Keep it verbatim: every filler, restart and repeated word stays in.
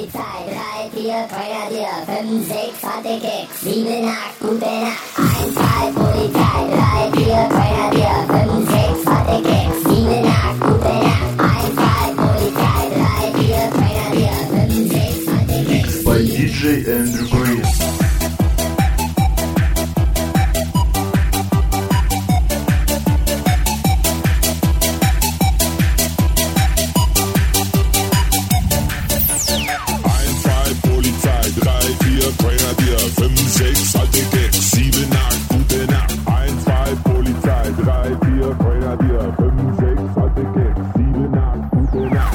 Polizei, drei, vier, Feuerwehr, fünf, sechs, harte Keks, sieben, acht, gute Nacht. eins, zwei, Polizei, drei, vier, Feuerwehr, fünf, sechs, harte Keks, sieben, acht, gute Nacht. eins, zwei, Polizei, drei, vier, Feuerwehr, fünf, sechs, harte Keks. Bei ди джей Andrew Grace. Grenadier, fünf, sechs, alte Gags, sieben, acht, gute Nacht. eins, zwei, Polizei, drei, vier, Grenadier, fünf, sechs, alte Gags, sieben, acht, gute Nacht.